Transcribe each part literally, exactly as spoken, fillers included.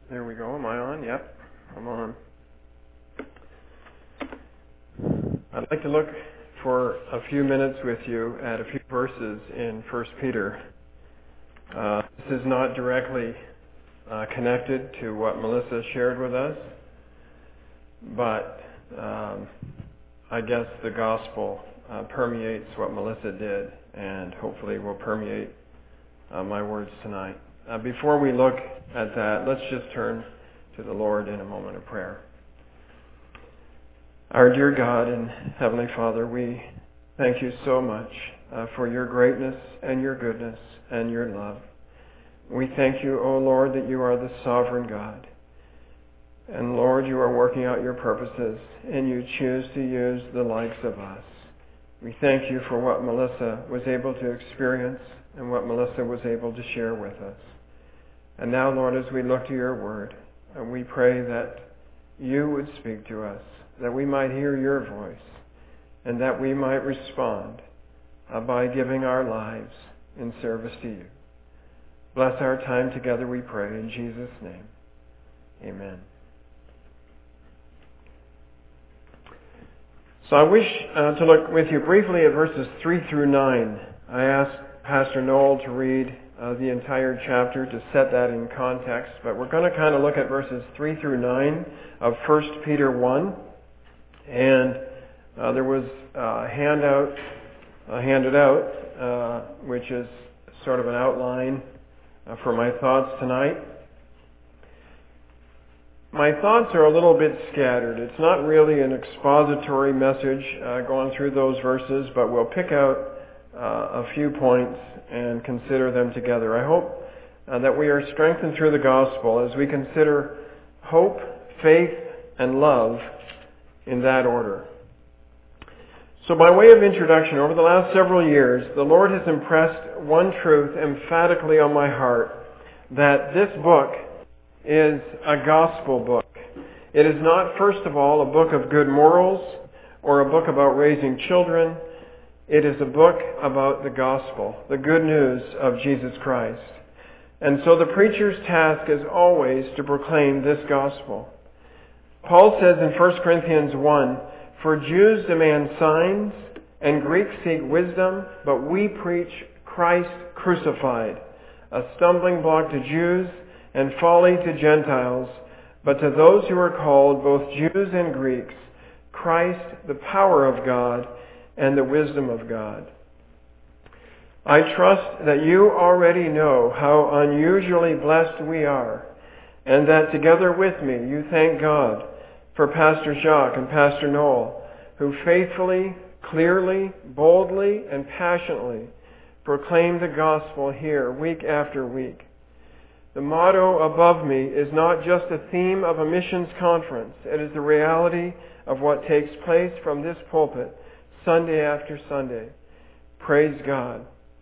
There we go. Am I on? Yep, I'm on. I'd like to look for a few minutes with you at a few verses in First Peter. Uh, this is not directly uh, connected to what Melissa shared with us, but um, I guess the gospel uh, permeates what Melissa did, and hopefully will permeate uh, my words tonight. Uh, before we look at that, let's just turn to the Lord in a moment of prayer. Our dear God and Heavenly Father, we thank you so much uh, for your greatness and your goodness and your love. We thank you, O Lord, that you are the sovereign God. And Lord, you are working out your purposes, and you choose to use the likes of us. We thank you for what Melissa was able to experience and what Melissa was able to share with us. And now, Lord, as we look to your word, and we pray that you would speak to us, that we might hear your voice, and that we might respond uh, by giving our lives in service to you. Bless our time together, we pray, in Jesus' name. Amen. So I wish uh, to look with you briefly at verses three through nine. I asked Pastor Noel to read uh, the entire chapter to set that in context, but we're going to kind of look at verses three through nine of First Peter one. And uh, there was a handout uh, handed out, uh, which is sort of an outline uh, for my thoughts tonight. My thoughts are a little bit scattered. It's not really an expository message uh, going through those verses, but we'll pick out uh, a few points and consider them together. I hope uh, that we are strengthened through the gospel as we consider hope, faith, and love in that order. So by way of introduction, over the last several years, the Lord has impressed one truth emphatically on my heart, that this book is a gospel book. It is not, first of all, a book of good morals or a book about raising children. It is a book about the gospel, the good news of Jesus Christ. And so the preacher's task is always to proclaim this gospel. Paul says in First Corinthians one, "For Jews demand signs, and Greeks seek wisdom, but we preach Christ crucified, a stumbling block to Jews and folly to Gentiles, but to those who are called, both Jews and Greeks, Christ, the power of God and the wisdom of God." I trust that you already know how unusually blessed we are, and that together with me you thank God for Pastor Jacques and Pastor Noel, who faithfully, clearly, boldly, and passionately proclaim the gospel here week after week. The motto above me is not just a theme of a missions conference. It is the reality of what takes place from this pulpit Sunday after Sunday. Praise God.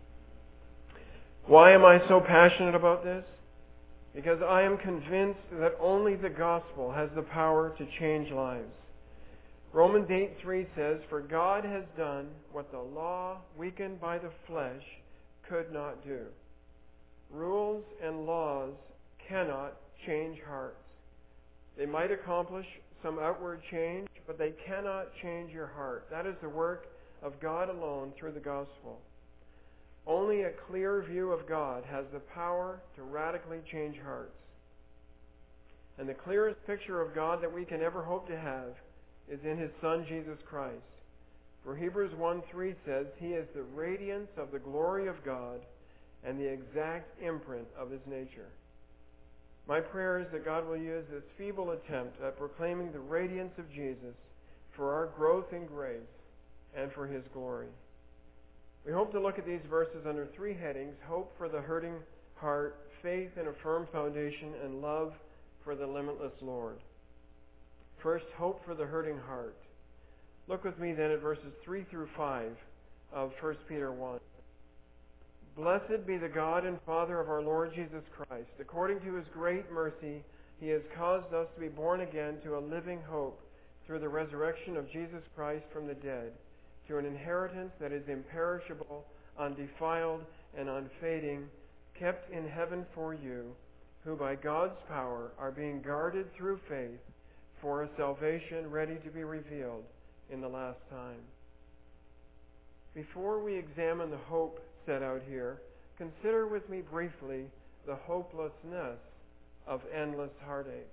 Why am I so passionate about this? Because I am convinced that only the gospel has the power to change lives. Romans eight three says, "For God has done what the law, weakened by the flesh, could not do." Rules and laws cannot change hearts. They might accomplish some outward change, but they cannot change your heart. That is the work of God alone through the gospel. Only a clear view of God has the power to radically change hearts. And the clearest picture of God that we can ever hope to have is in His Son, Jesus Christ. For Hebrews one three says, "He is the radiance of the glory of God and the exact imprint of His nature." My prayer is that God will use this feeble attempt at proclaiming the radiance of Jesus for our growth in grace and for His glory. We hope to look at these verses under three headings: hope for the hurting heart, faith in a firm foundation, and love for the limitless Lord. First, hope for the hurting heart. Look with me then at verses three through five of First Peter one. "Blessed be the God and Father of our Lord Jesus Christ. According to His great mercy, He has caused us to be born again to a living hope through the resurrection of Jesus Christ from the dead, to an inheritance that is imperishable, undefiled, and unfading, kept in heaven for you, who by God's power are being guarded through faith for a salvation ready to be revealed in the last time. Before we examine the hope set out here, consider with me briefly the hopelessness of endless heartache.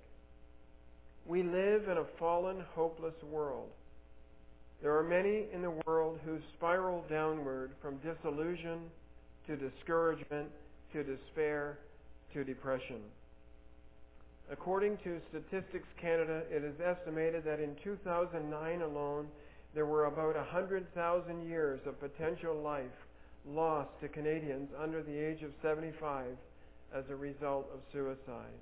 We live in a fallen, hopeless world. There are many in the world who spiral downward from disillusion to discouragement to despair to depression. According to Statistics Canada, it is estimated that in two thousand nine alone, there were about one hundred thousand years of potential life lost to Canadians under the age of seventy-five as a result of suicide.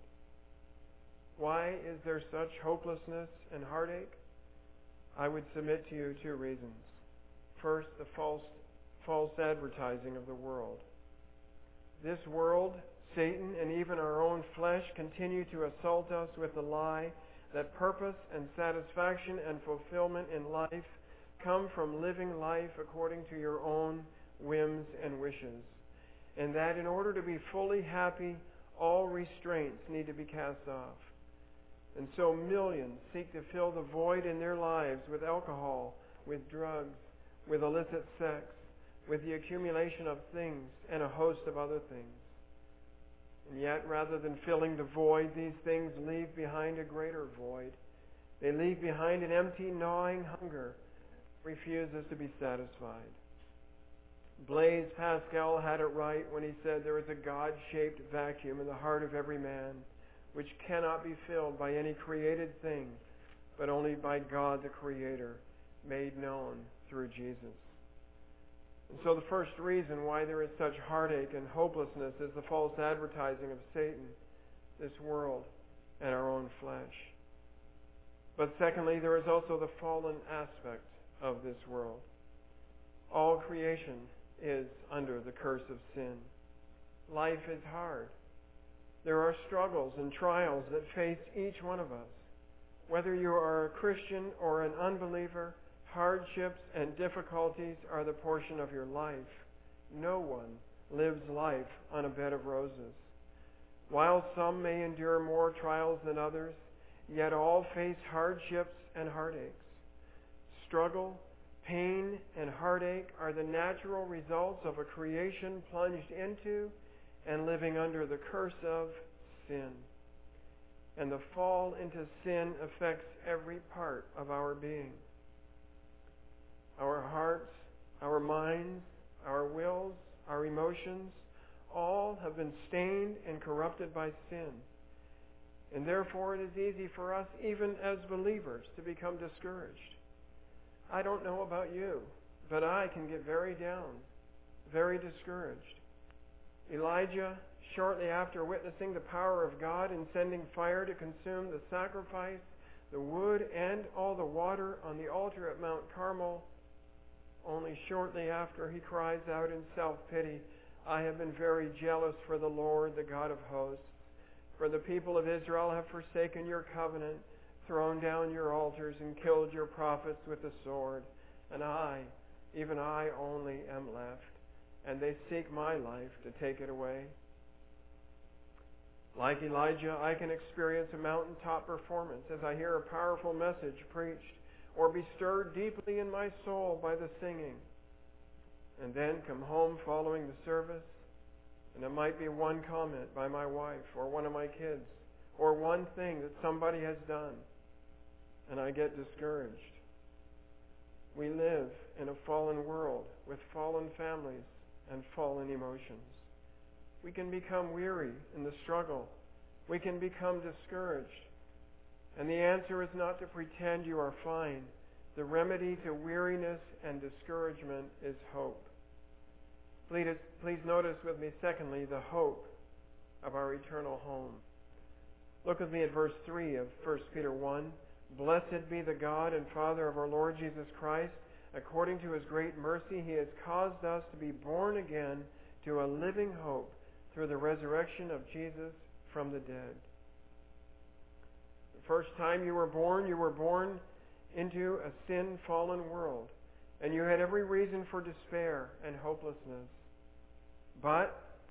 Why is there such hopelessness and heartache? I would submit to you two reasons. First, the false, false advertising of the world. This world, Satan, and even our own flesh continue to assault us with the lie that purpose and satisfaction and fulfillment in life come from living life according to your own whims and wishes, and that in order to be fully happy, all restraints need to be cast off. And so millions seek to fill the void in their lives with alcohol, with drugs, with illicit sex, with the accumulation of things, and a host of other things. And yet, rather than filling the void, these things leave behind a greater void. They leave behind an empty, gnawing hunger that refuses to be satisfied. Blaise Pascal had it right when he said there is a God-shaped vacuum in the heart of every man, which cannot be filled by any created thing, but only by God the Creator, made known through Jesus. And so the first reason why there is such heartache and hopelessness is the false advertising of Satan, this world, and our own flesh. But secondly, there is also the fallen aspect of this world. All creation is under the curse of sin. Life is hard. There are struggles and trials that face each one of us. Whether you are a Christian or an unbeliever, hardships and difficulties are the portion of your life. No one lives life on a bed of roses. While some may endure more trials than others, yet all face hardships and heartaches. Struggle, pain, and heartache are the natural results of a creation plunged into and living under the curse of sin. And the fall into sin affects every part of our being. Our hearts, our minds, our wills, our emotions, all have been stained and corrupted by sin. And therefore it is easy for us, even as believers, to become discouraged. I don't know about you, but I can get very down, very discouraged. Elijah, shortly after witnessing the power of God in sending fire to consume the sacrifice, the wood, and all the water on the altar at Mount Carmel, only shortly after he cries out in self-pity, I have been very jealous for the Lord, the God of hosts. For the people of Israel have forsaken your covenant, thrown down your altars, and killed your prophets with the sword. And I, even I only, am left, and they seek my life to take it away. Like Elijah, I can experience a mountaintop performance as I hear a powerful message preached, or be stirred deeply in my soul by the singing, and then come home following the service, and it might be one comment by my wife or one of my kids, or one thing that somebody has done, and I get discouraged. We live in a fallen world with fallen families and fallen emotions. We can become weary in the struggle. We can become discouraged. And the answer is not to pretend you are fine. The remedy to weariness and discouragement is hope. Please, please notice with me, secondly, the hope of our eternal home. Look with me at verse three of First Peter one. Blessed be the God and Father of our Lord Jesus Christ. According to His great mercy, He has caused us to be born again to a living hope through the resurrection of Jesus from the dead. The first time you were born, you were born into a sin-fallen world, and you had every reason for despair and hopelessness. But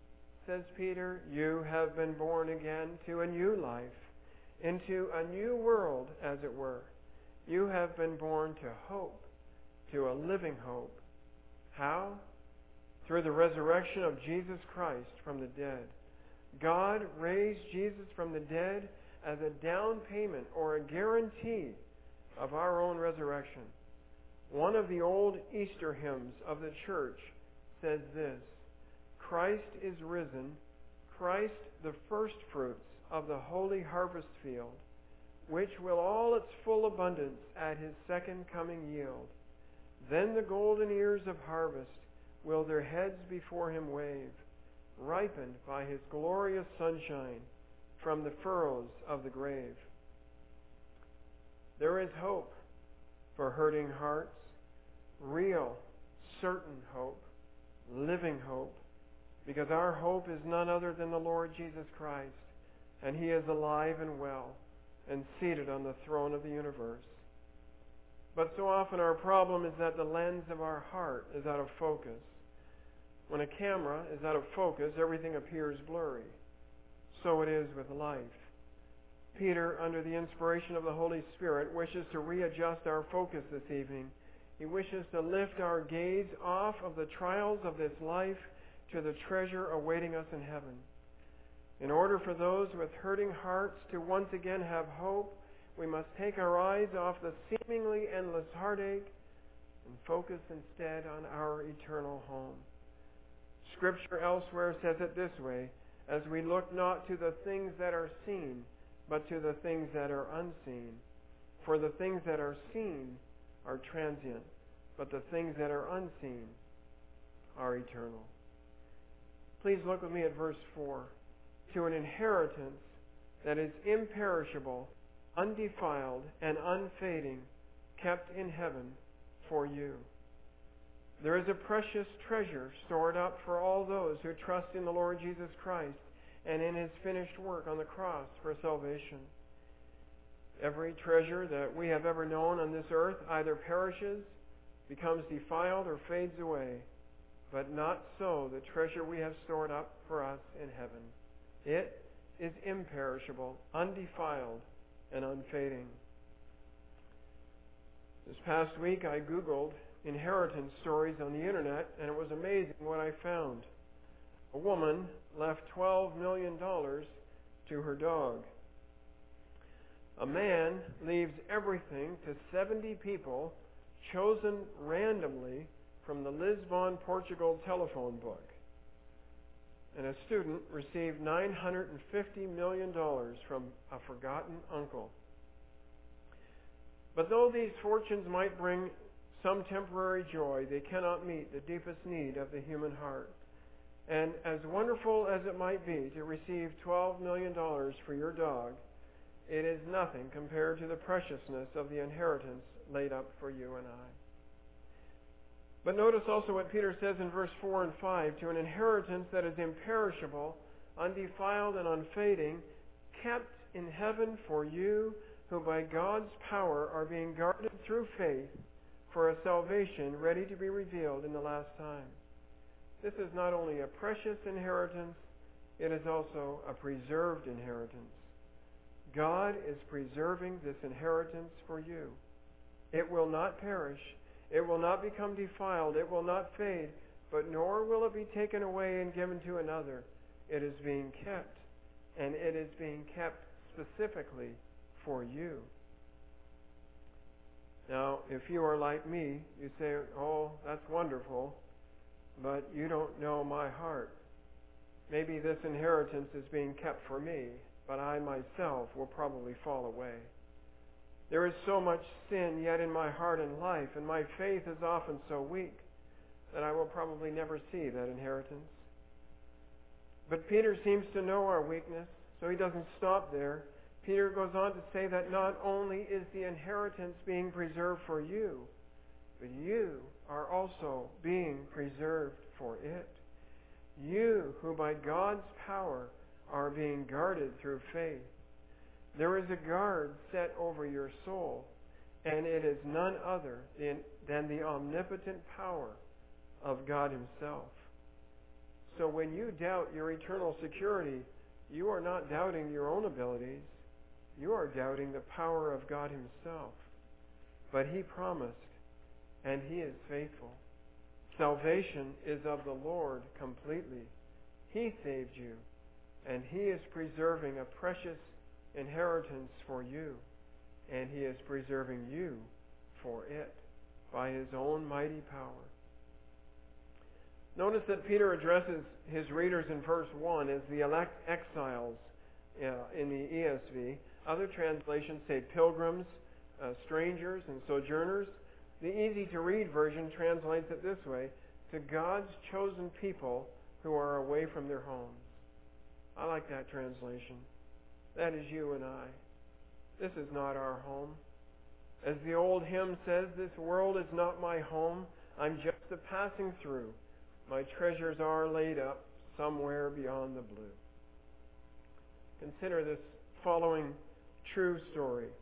says Peter, you have been born again to a new life, into a new world, as it were. You have been born to hope, to a living hope. How? Through the resurrection of Jesus Christ from the dead. God raised Jesus from the dead as a down payment or a guarantee of our own resurrection. One of the old Easter hymns of the church says this: Christ is risen, Christ the first fruits of the holy harvest field, which will all its full abundance at His second coming yield. Then the golden ears of harvest will their heads before Him wave, ripened by His glorious sunshine from the furrows of the grave. There is hope for hurting hearts, real, certain hope, living hope, because our hope is none other than the Lord Jesus Christ, and He is alive and well and seated on the throne of the universe. But so often our problem is that the lens of our heart is out of focus. When a camera is out of focus, everything appears blurry. So it is with life. Peter, under the inspiration of the Holy Spirit, wishes to readjust our focus this evening. He wishes to lift our gaze off of the trials of this life to the treasure awaiting us in heaven. In order for those with hurting hearts to once again have hope, we must take our eyes off the seemingly endless heartache and focus instead on our eternal home. Scripture elsewhere says it this way: as we look not to the things that are seen, but to the things that are unseen. For the things that are seen are transient, but the things that are unseen are eternal. Please look with me at verse four. To an inheritance that is imperishable, undefiled, and unfading, kept in heaven for you. There is a precious treasure stored up for all those who trust in the Lord Jesus Christ and in His finished work on the cross for salvation. Every treasure that we have ever known on this earth either perishes, becomes defiled, or fades away. But not so the treasure we have stored up for us in heaven. It is imperishable, undefiled, and unfading. This past week I Googled inheritance stories on the internet, and it was amazing what I found. A woman left twelve million dollars to her dog. A man leaves everything to seventy people chosen randomly from the Lisbon, Portugal telephone book. And a student received nine hundred fifty million dollars from a forgotten uncle. But though these fortunes might bring some temporary joy, they cannot meet the deepest need of the human heart. And as wonderful as it might be to receive twelve million dollars for your dog, it is nothing compared to the preciousness of the inheritance laid up for you and I. But notice also what Peter says in verse four and five, to an inheritance that is imperishable, undefiled, and unfading, kept in heaven for you, who by God's power are being guarded through faith for a salvation ready to be revealed in the last time. This is not only a precious inheritance, it is also a preserved inheritance. God is preserving this inheritance for you. It will not perish. It will not become defiled. It will not fade, but nor will it be taken away and given to another. It is being kept, and it is being kept specifically for you. Now, if you are like me, you say, oh, that's wonderful, but you don't know my heart. Maybe this inheritance is being kept for me, but I myself will probably fall away. There is so much sin yet in my heart and life, and my faith is often so weak that I will probably never see that inheritance. But Peter seems to know our weakness, so he doesn't stop there. Peter goes on to say that not only is the inheritance being preserved for you, but you are also being preserved for it. You, who by God's power are being guarded through faith. There is a guard set over your soul, and it is none other than the omnipotent power of God Himself. so when you doubt your eternal security, you are not doubting your own abilities. You are doubting the power of God Himself. But He promised, and He is faithful. Salvation is of the Lord completely. He saved you, and He is preserving a precious inheritance for you, and He is preserving you for it by His own mighty power. Notice that Peter addresses his readers in verse one as the elect exiles uh, in the E S V. Other translations say pilgrims, uh, strangers, and sojourners. The easy-to-read version translates it this way: to God's chosen people who are away from their homes. I like that translation. That is you and I. This is not our home. As the old hymn says, this world is not my home. I'm just a passing through. My treasures are laid up somewhere beyond the blue. Consider this following true story.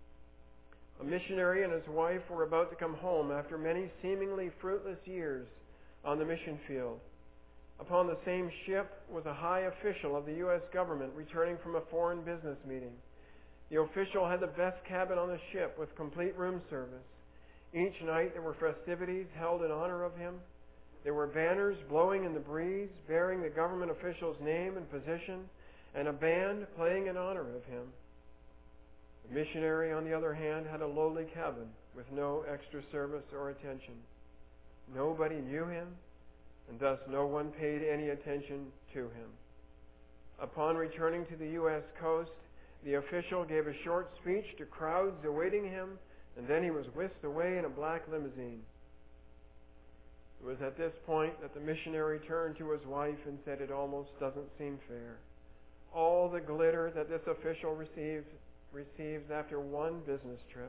A missionary and his wife were about to come home after many seemingly fruitless years on the mission field. Upon the same ship was a high official of the U S government returning from a foreign business meeting. The official had the best cabin on the ship with complete room service. Each night there were festivities held in honor of him. There were banners blowing in the breeze bearing the government official's name and position, and a band playing in honor of him. The missionary, on the other hand, had a lowly cabin with no extra service or attention. Nobody knew him, and thus no one paid any attention to him. Upon returning to the U S coast, the official gave a short speech to crowds awaiting him, and then he was whisked away in a black limousine. It was at this point that the missionary turned to his wife and said, "It almost doesn't seem fair. All the glitter that this official receives, receives after one business trip.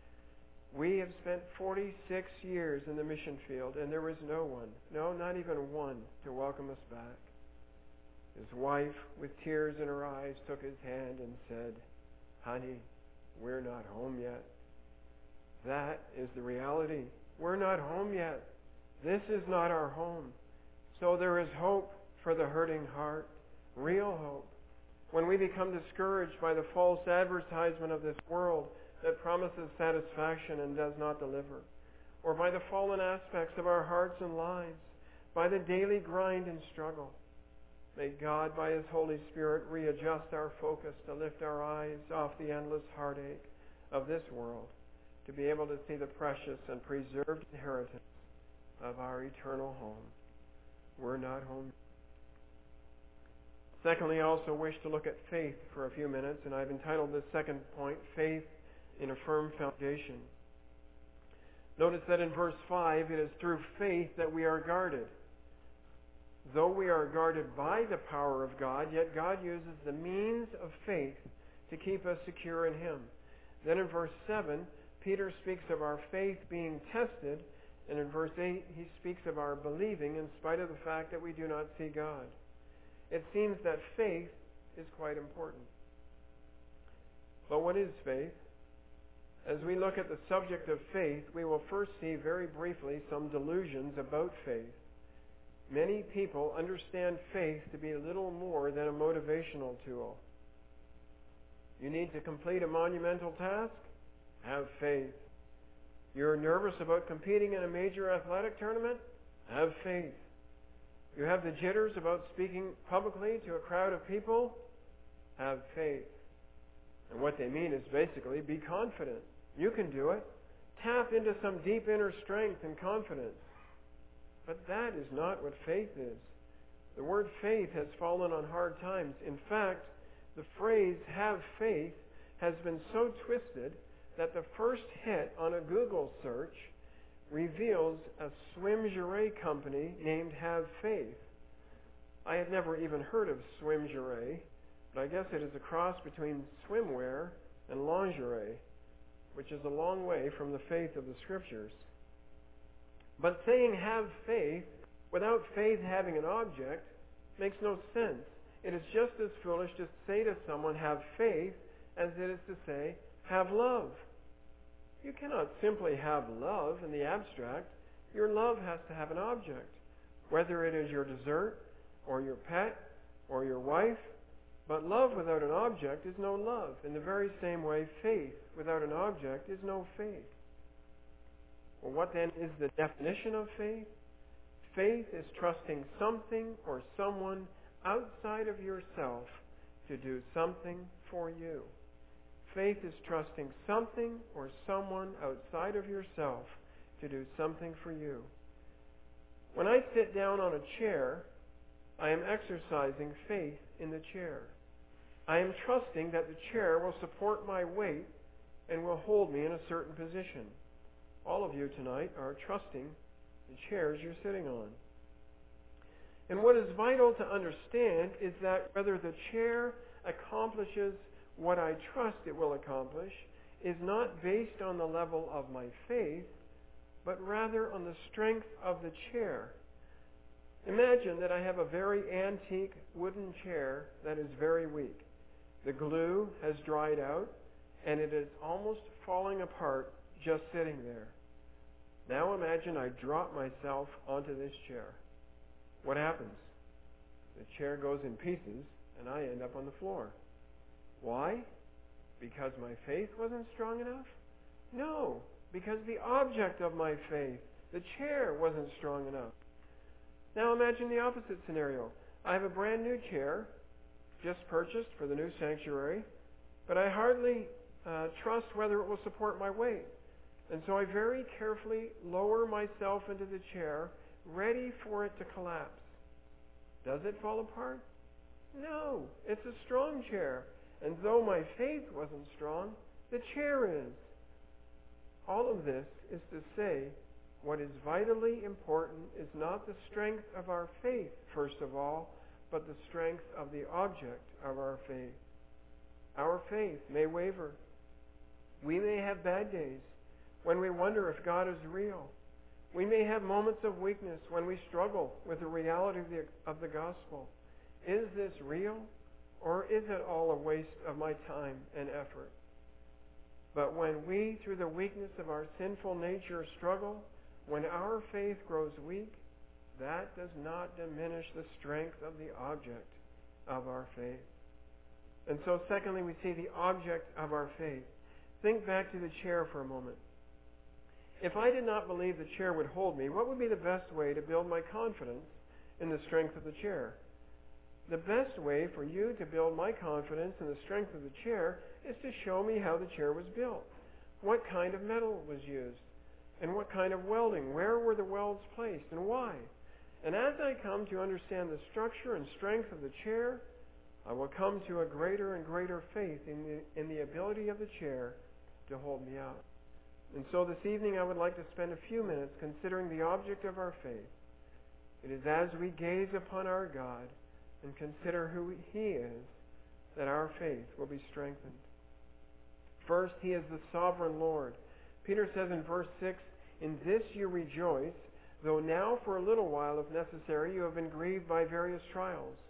We have spent forty-six years in the mission field, and there was no one, no, not even one, to welcome us back." His wife, with tears in her eyes, took his hand and said, "Honey, we're not home yet." That is the reality. We're not home yet. This is not our home. So there is hope for the hurting heart, real hope. When we become discouraged by the false advertisement of this world that promises satisfaction and does not deliver, or by the fallen aspects of our hearts and lives, by the daily grind and struggle, may God, by His Holy Spirit, readjust our focus to lift our eyes off the endless heartache of this world, to be able to see the precious and preserved inheritance of our eternal home. We're not home. Secondly, I also wish to look at faith for a few minutes, and I've entitled this second point, Faith in a Firm Foundation. Notice that in verse five, it is through faith that we are guarded. Though we are guarded by the power of God, yet God uses the means of faith to keep us secure in Him. Then in verse seven, Peter speaks of our faith being tested, and in verse eight, he speaks of our believing in spite of the fact that we do not see God. It seems that faith is quite important. But what is faith? As we look at the subject of faith, we will first see very briefly some delusions about faith. Many people understand faith to be little more than a motivational tool. You need to complete a monumental task? Have faith. You're nervous about competing in a major athletic tournament? Have faith. You have the jitters about speaking publicly to a crowd of people? Have faith. And what they mean is basically, be confident. You can do it. Tap into some deep inner strength and confidence. But that is not what faith is. The word faith has fallen on hard times. In fact, the phrase have faith has been so twisted that the first hit on a Google search reveals a swimgear company named Have Faith. I had never even heard of swimgear, but I guess it is a cross between swimwear and lingerie, which is a long way from the faith of the Scriptures. But saying have faith without faith having an object makes no sense. It is just as foolish to say to someone have faith as it is to say have love. You cannot simply have love in the abstract. Your love has to have an object, whether it is your dessert or your pet or your wife. But love without an object is no love. In the very same way, faith without an object is no faith. Well, what then is the definition of faith? Faith is trusting something or someone outside of yourself to do something for you. Faith is trusting something or someone outside of yourself to do something for you. When I sit down on a chair, I am exercising faith in the chair. I am trusting that the chair will support my weight and will hold me in a certain position. All of you tonight are trusting the chairs you're sitting on. And what is vital to understand is that whether the chair accomplishes what I trust it will accomplish is not based on the level of my faith, but rather on the strength of the chair. Imagine that I have a very antique wooden chair that is very weak. The glue has dried out, and it is almost falling apart just sitting there. Now imagine I drop myself onto this chair. What happens? The chair goes in pieces, and I end up on the floor. Why? Because my faith wasn't strong enough? No, because the object of my faith, the chair, wasn't strong enough. Now imagine the opposite scenario. I have a brand new chair, just purchased for the new sanctuary, but I hardly uh, trust whether it will support my weight. And so I very carefully lower myself into the chair, ready for it to collapse. Does it fall apart? No, it's a strong chair. And though my faith wasn't strong, the chair is. All of this is to say, what is vitally important is not the strength of our faith, first of all, but the strength of the object of our faith. Our faith may waver. We may have bad days when we wonder if God is real. We may have moments of weakness when we struggle with the reality of the, of the gospel. Is this real, or is it all a waste of my time and effort? But when we, through the weakness of our sinful nature, struggle, when our faith grows weak, that does not diminish the strength of the object of our faith. And so, secondly, we see the object of our faith. Think back to the chair for a moment. If I did not believe the chair would hold me, what would be the best way to build my confidence in the strength of the chair? The best way for you to build my confidence in the strength of the chair is to show me how the chair was built. What kind of metal was used? And what kind of welding? Where were the welds placed? And why? And as I come to understand the structure and strength of the chair, I will come to a greater and greater faith in the, in the ability of the chair to hold me up. And so this evening I would like to spend a few minutes considering the object of our faith. It is as we gaze upon our God and consider who He is that our faith will be strengthened. First, He is the sovereign Lord. Peter says in verse six, "In this you rejoice, though now for a little while, if necessary, you have been grieved by various trials."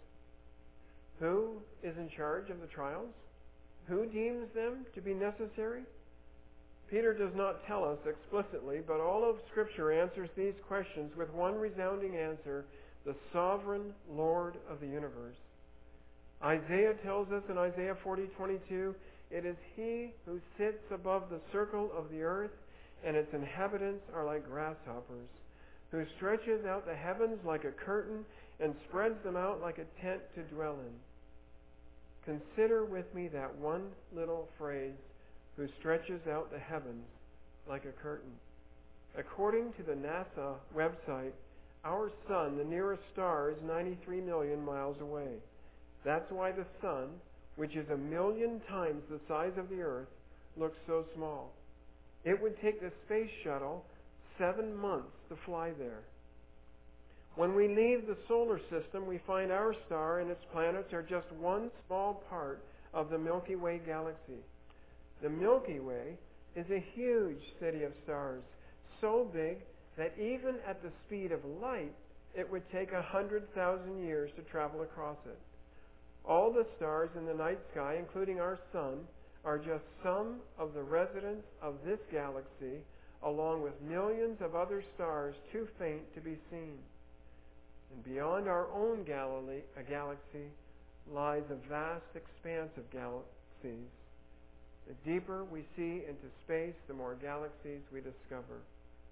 Who is in charge of the trials? Who deems them to be necessary? Peter does not tell us explicitly, but all of Scripture answers these questions with one resounding answer: the sovereign Lord of the universe. Isaiah tells us in Isaiah forty twenty-two, "It is He who sits above the circle of the earth, and its inhabitants are like grasshoppers, who stretches out the heavens like a curtain and spreads them out like a tent to dwell in." Consider with me that one little phrase, "who stretches out the heavens like a curtain." According to the NASA website, our sun, the nearest star, is ninety-three million miles away. That's why the sun, which is a million times the size of the earth, looks so small. It would take the space shuttle seven months to fly there. When we leave the solar system, we find our star and its planets are just one small part of the Milky Way galaxy. The Milky Way is a huge city of stars, so big that even at the speed of light, it would take a hundred thousand years to travel across it. All the stars in the night sky, including our sun, are just some of the residents of this galaxy, along with millions of other stars too faint to be seen. And beyond our own Galilee, a galaxy lies a vast expanse of galaxies. The deeper we see into space, the more galaxies we discover.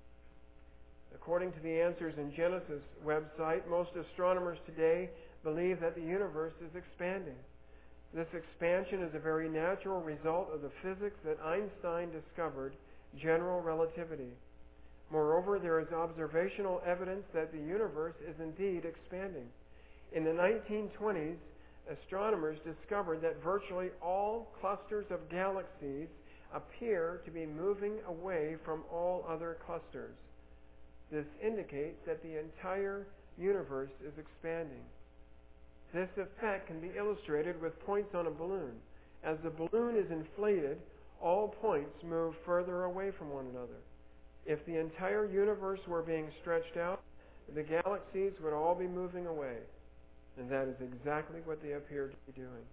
According to the Answers in Genesis website, most astronomers today believe that the universe is expanding. This expansion is a very natural result of the physics that Einstein discovered, general relativity. Moreover, there is observational evidence that the universe is indeed expanding. In the nineteen twenties, astronomers discovered that virtually all clusters of galaxies appear to be moving away from all other clusters. This indicates that the entire universe is expanding. This effect can be illustrated with points on a balloon. As the balloon is inflated, all points move further away from one another. If the entire universe were being stretched out, the galaxies would all be moving away. And that is exactly what they appear to be doing.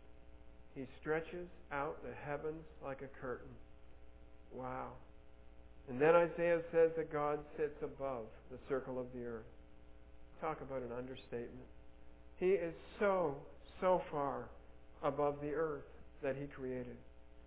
He stretches out the heavens like a curtain. Wow. And then Isaiah says that God sits above the circle of the earth. Talk about an understatement. He is so, so far above the earth that He created.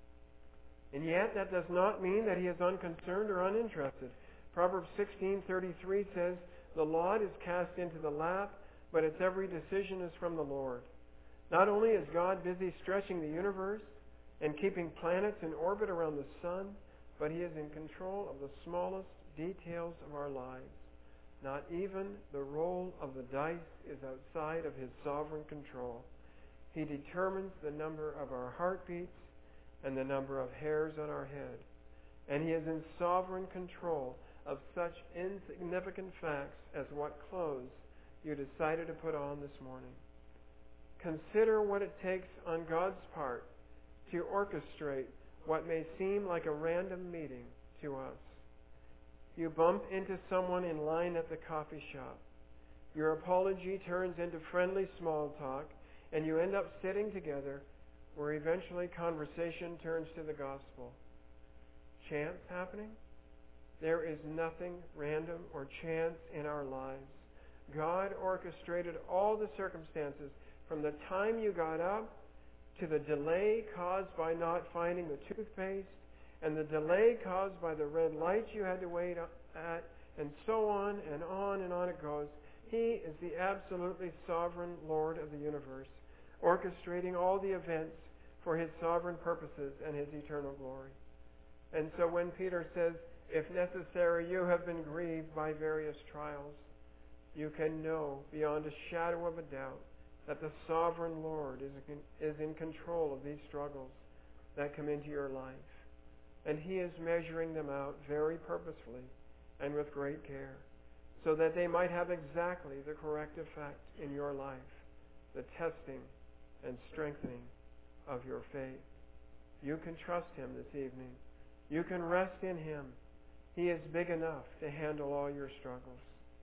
And yet that does not mean that He is unconcerned or uninterested. Proverbs sixteen thirty-three says, "The lot is cast into the lap, but its every decision is from the Lord." Not only is God busy stretching the universe and keeping planets in orbit around the sun, but He is in control of the smallest details of our lives. Not even the roll of the dice is outside of His sovereign control. He determines the number of our heartbeats and the number of hairs on our head. And He is in sovereign control of such insignificant facts as what clothes you decided to put on this morning. Consider what it takes on God's part to orchestrate what may seem like a random meeting to us. You bump into someone in line at the coffee shop. Your apology turns into friendly small talk, and you end up sitting together where eventually conversation turns to the gospel. Chance happening? There is nothing random or chance in our lives. God orchestrated all the circumstances from the time you got up to the delay caused by not finding the toothpaste and the delay caused by the red lights you had to wait at, and so on and on and on it goes. He is the absolutely sovereign Lord of the universe, orchestrating all the events for His sovereign purposes and His eternal glory. And so when Peter says, "If necessary, you have been grieved by various trials," you can know beyond a shadow of a doubt that the sovereign Lord is is in control of these struggles that come into your life. And He is measuring them out very purposefully and with great care, so that they might have exactly the correct effect in your life, the testing and strengthening of your faith. You can trust Him this evening. You can rest in Him. He is big enough to handle all your struggles.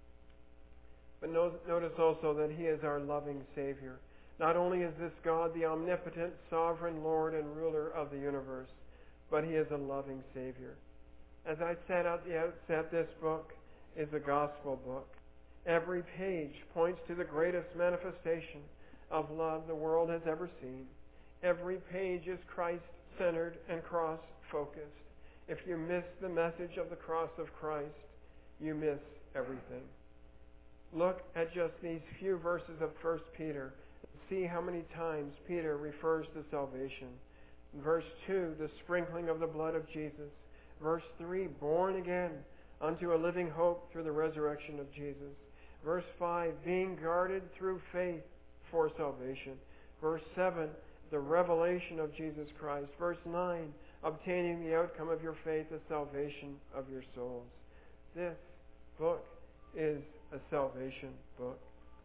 But notice also that He is our loving Savior. Not only is this God the omnipotent, sovereign Lord and ruler of the universe, but He is a loving Savior. As I said at the outset, this book is a gospel book. Every page points to the greatest manifestation of love the world has ever seen. Every page is Christ-centered and cross-focused. If you miss the message of the cross of Christ, you miss everything. Look at just these few verses of First Peter and see how many times Peter refers to salvation. In verse two, the sprinkling of the blood of Jesus. Verse three, born again unto a living hope through the resurrection of Jesus. Verse five, being guarded through faith for salvation. Verse seven, the revelation of Jesus Christ. Verse nine, obtaining the outcome of your faith, the salvation of your souls. This book is a salvation book.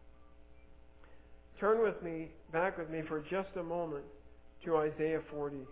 Turn with me, back with me for just a moment to Isaiah forty.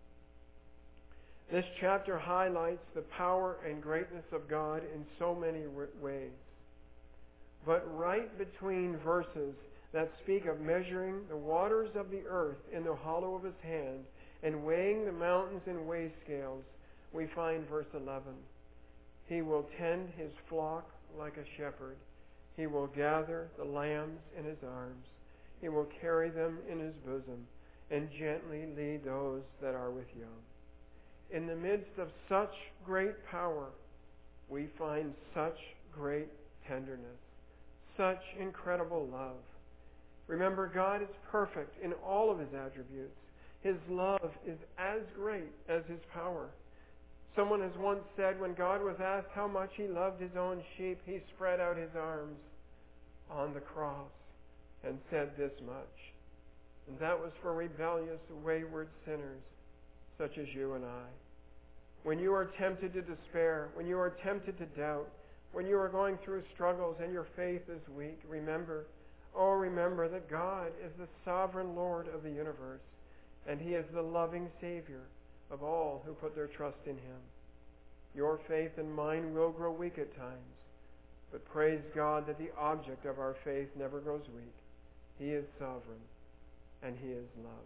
This chapter highlights the power and greatness of God in so many ways. But right between verses that speak of measuring the waters of the earth in the hollow of His hand and weighing the mountains in weigh scales, we find verse eleven. He will tend His flock like a shepherd. He will gather the lambs in His arms. He will carry them in His bosom and gently lead those that are with young. In the midst of such great power, we find such great tenderness, such incredible love. Remember, God is perfect in all of His attributes. His love is as great as His power. Someone has once said, when God was asked how much He loved His own sheep, He spread out His arms on the cross and said this much. And that was for rebellious, wayward sinners such as you and I. When you are tempted to despair, when you are tempted to doubt, when you are going through struggles and your faith is weak, remember, oh, remember that God is the sovereign Lord of the universe, and He is the loving Savior of all who put their trust in Him. Your faith and mine will grow weak at times, but praise God that the object of our faith never grows weak. He is sovereign, and He is love.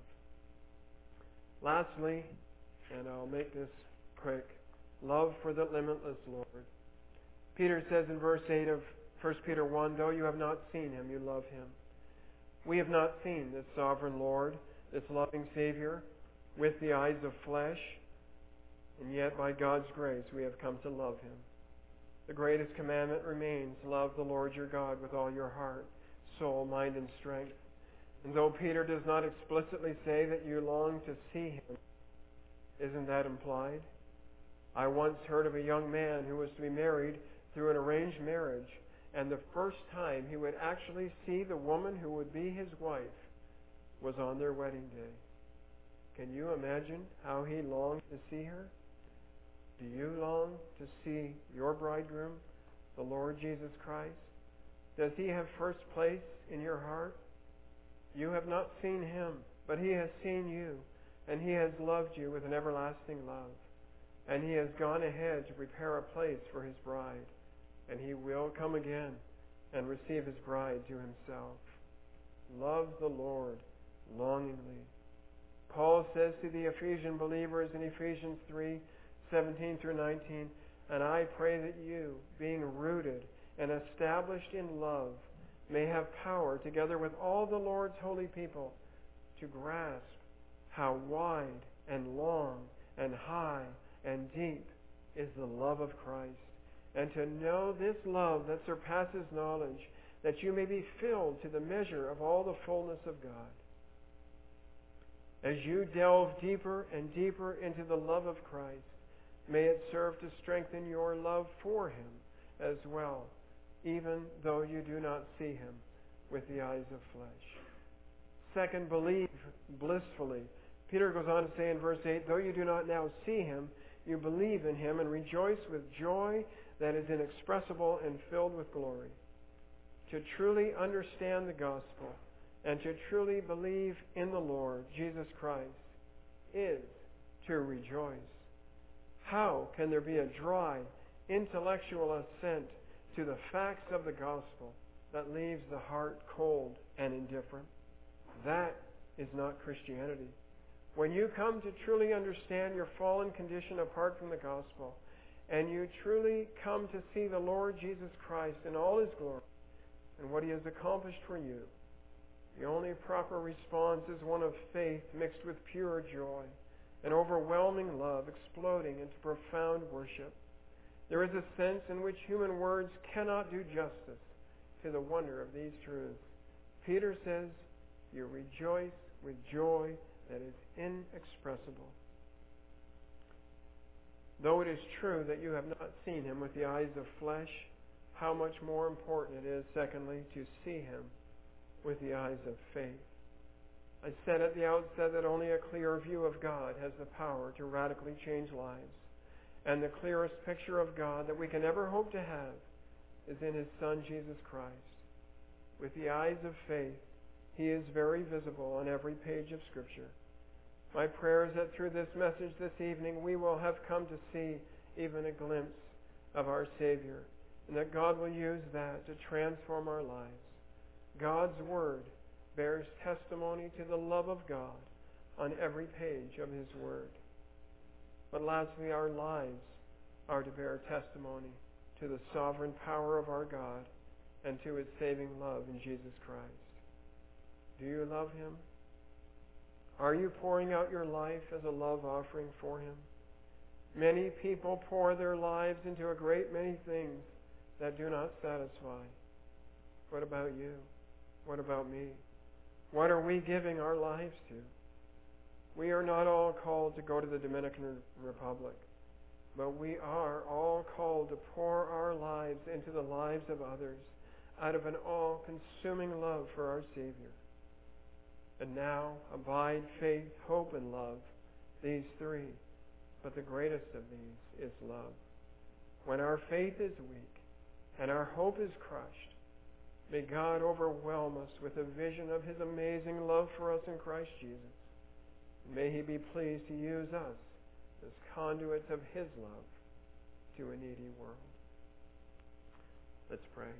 Lastly, and I'll make this quick, love for the limitless Lord. Peter says in verse eight of First Peter one, though you have not seen Him, you love Him. We have not seen this sovereign Lord, this loving Savior, with the eyes of flesh, and yet by God's grace we have come to love Him. The greatest commandment remains, love the Lord your God with all your heart, soul, mind, and strength. And though Peter does not explicitly say that you long to see Him, isn't that implied? I once heard of a young man who was to be married through an arranged marriage, and the first time he would actually see the woman who would be his wife was on their wedding day. Can you imagine how he longed to see her? Do you long to see your bridegroom, the Lord Jesus Christ? Does He have first place in your heart? You have not seen Him, but He has seen you, and He has loved you with an everlasting love. And He has gone ahead to prepare a place for His bride, and He will come again and receive His bride to Himself. Love the Lord longingly. Paul says to the Ephesian believers in Ephesians three, seventeen through nineteen, and I pray that you, being rooted and established in love, may have power, together with all the Lord's holy people, to grasp how wide and long and high and deep is the love of Christ, and to know this love that surpasses knowledge, that you may be filled to the measure of all the fullness of God. As you delve deeper and deeper into the love of Christ, may it serve to strengthen your love for Him as well, even though you do not see Him with the eyes of flesh. Second, believe blissfully. Peter goes on to say in verse eight, though you do not now see Him, you believe in Him and rejoice with joy that is inexpressible and filled with glory. To truly understand the gospel and to truly believe in the Lord Jesus Christ is to rejoice. How can there be a dry, intellectual assent to the facts of the gospel that leaves the heart cold and indifferent? That is not Christianity. When you come to truly understand your fallen condition apart from the gospel, and you truly come to see the Lord Jesus Christ in all His glory and what He has accomplished for you, the only proper response is one of faith mixed with pure joy, an overwhelming love exploding into profound worship. There is a sense in which human words cannot do justice to the wonder of these truths. Peter says, you rejoice with joy that is inexpressible. Though it is true that you have not seen Him with the eyes of flesh, how much more important it is, secondly, to see Him with the eyes of faith. I said at the outset that only a clear view of God has the power to radically change lives. And the clearest picture of God that we can ever hope to have is in His Son, Jesus Christ. With the eyes of faith, He is very visible on every page of Scripture. My prayer is that through this message this evening we will have come to see even a glimpse of our Savior, and that God will use that to transform our lives. God's Word bears testimony to the love of God on every page of His Word. But lastly, our lives are to bear testimony to the sovereign power of our God and to His saving love in Jesus Christ. Do you love Him? Are you pouring out your life as a love offering for Him? Many people pour their lives into a great many things that do not satisfy. What about you? What about me? What are we giving our lives to? We are not all called to go to the Dominican Republic, but we are all called to pour our lives into the lives of others out of an all-consuming love for our Savior. And now, abide, faith, hope, and love, these three. But the greatest of these is love. When our faith is weak and our hope is crushed, may God overwhelm us with a vision of His amazing love for us in Christ Jesus. May He be pleased to use us as conduits of His love to a needy world. Let's pray.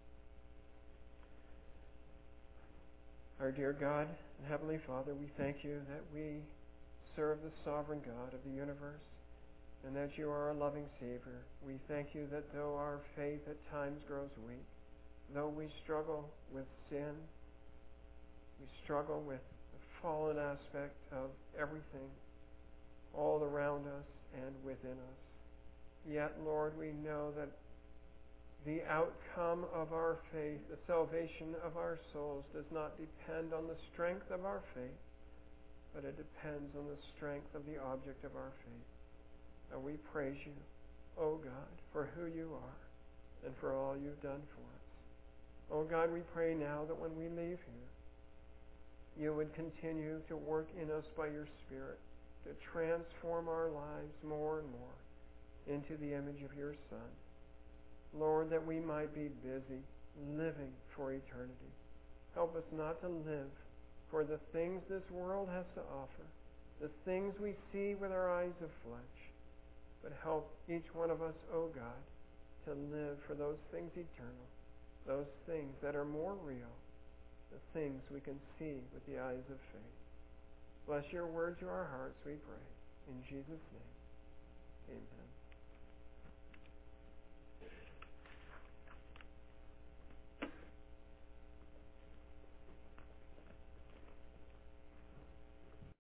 Our dear God and Heavenly Father, we thank You that we serve the sovereign God of the universe and that You are our loving Savior. We thank You that though our faith at times grows weak, though we struggle with sin, we struggle with the fallen aspect of everything all around us and within us, yet, Lord, we know that the outcome of our faith, the salvation of our souls, does not depend on the strength of our faith, but it depends on the strength of the object of our faith. And we praise You, O God, for who You are and for all You've done for us. O God, we pray now that when we leave here, You would continue to work in us by Your Spirit to transform our lives more and more into the image of Your Son. Lord, that we might be busy living for eternity. Help us not to live for the things this world has to offer, the things we see with our eyes of flesh, but help each one of us, O God, to live for those things eternal, those things that are more real, the things we can see with the eyes of faith. Bless Your word to our hearts, we pray. In Jesus' name, amen.